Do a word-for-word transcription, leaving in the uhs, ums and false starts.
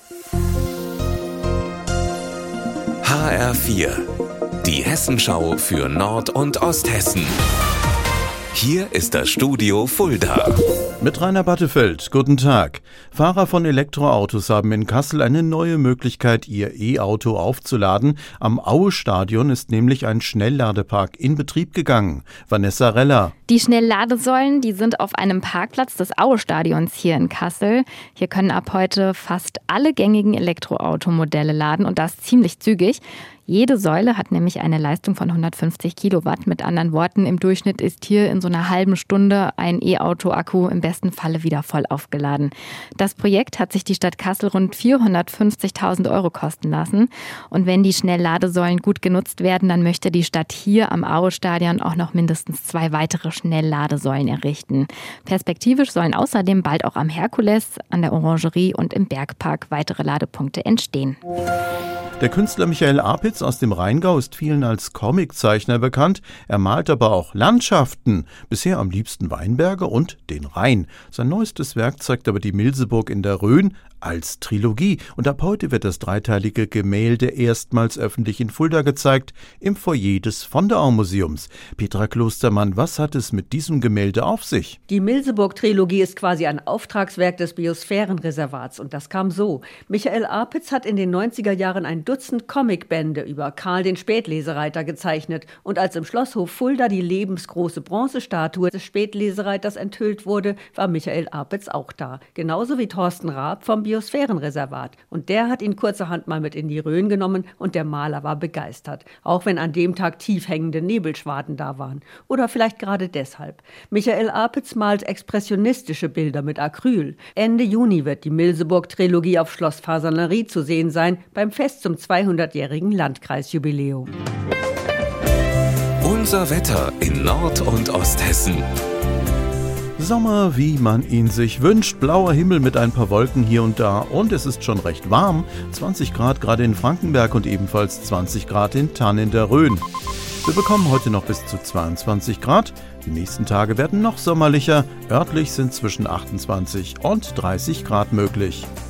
H R vier, die Hessenschau für Nord- und Osthessen. Hier ist das Studio Fulda. Mit Rainer Battefeld, guten Tag. Fahrer von Elektroautos haben in Kassel eine neue Möglichkeit, ihr E-Auto aufzuladen. Am Aue-Stadion ist nämlich ein Schnellladepark in Betrieb gegangen. Vanessa Reller. Die Schnellladesäulen, die sind auf einem Parkplatz des Aue-Stadions hier in Kassel. Hier können ab heute fast alle gängigen Elektroautomodelle laden und das ziemlich zügig. Jede Säule hat nämlich eine Leistung von hundertfünfzig Kilowatt. Mit anderen Worten, im Durchschnitt ist hier in so einer halben Stunde ein E-Auto-Akku im besten Falle wieder voll aufgeladen. Das Projekt hat sich die Stadt Kassel rund vierhundertfünfzigtausend Euro kosten lassen. Und wenn die Schnellladesäulen gut genutzt werden, dann möchte die Stadt hier am Aue-Stadion auch noch mindestens zwei weitere Schnellladesäulen errichten. Perspektivisch sollen außerdem bald auch am Herkules, an der Orangerie und im Bergpark weitere Ladepunkte entstehen. Der Künstler Michael Apitz aus dem Rheingau ist vielen als Comiczeichner bekannt. Er malt aber auch Landschaften, bisher am liebsten Weinberge und den Rhein. Sein neuestes Werk zeigt aber die Milseburg in der Rhön als Trilogie. Und ab heute wird das dreiteilige Gemälde erstmals öffentlich in Fulda gezeigt, im Foyer des Von der Au Museums. Petra Klostermann, was hat es mit diesem Gemälde auf sich? Die Milseburg-Trilogie ist quasi ein Auftragswerk des Biosphärenreservats. Und das kam so. Michael Apitz hat in den neunziger Jahren ein Dutzend Comicbände über Karl den Spätlesereiter gezeichnet. Und als im Schlosshof Fulda die lebensgroße Bronzestatue des Spätlesereiters enthüllt wurde, war Michael Apitz auch da. Genauso wie Thorsten Raab vom Biosphärenreservat. Und der hat ihn kurzerhand mal mit in die Rhön genommen und der Maler war begeistert. Auch wenn an dem Tag tief hängende Nebelschwaden da waren. Oder vielleicht gerade deshalb. Michael Apitz malt expressionistische Bilder mit Acryl. Ende Juni wird die Milseburg-Trilogie auf Schloss Fasanerie zu sehen sein, beim Fest zum zweihundertjährigen Landkreisjubiläum. Unser Wetter in Nord- und Osthessen. Sommer, wie man ihn sich wünscht. Blauer Himmel mit ein paar Wolken hier und da. Und es ist schon recht warm. zwanzig Grad gerade in Frankenberg und ebenfalls zwanzig Grad in Thann in der Rhön. Wir bekommen heute noch bis zu zweiundzwanzig Grad. Die nächsten Tage werden noch sommerlicher. Örtlich sind zwischen achtundzwanzig und dreißig Grad möglich.